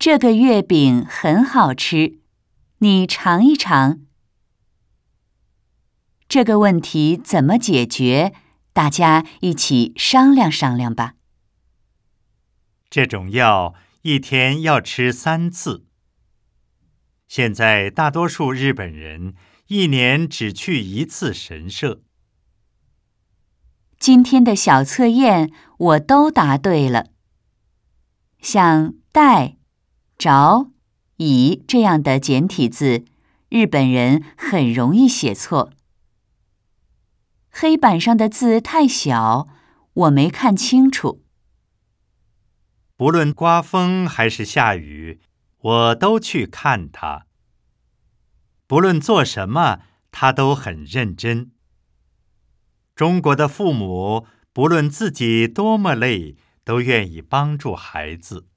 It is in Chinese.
这个月饼很好吃，你尝一尝。这个问题怎么解决？大家一起商量商量吧。 这种药一天要吃3次。现在大多数日本人一年只去1次神社。 今天的小测验我都答对了。像带、着、以这样的简体字，日本人很容易写错。黑板上的字太小，我没看清楚。 不论刮风还是下雨，我都去看他。不论做什么，他都很认真。中国的父母，不论自己多么累，都愿意帮助孩子。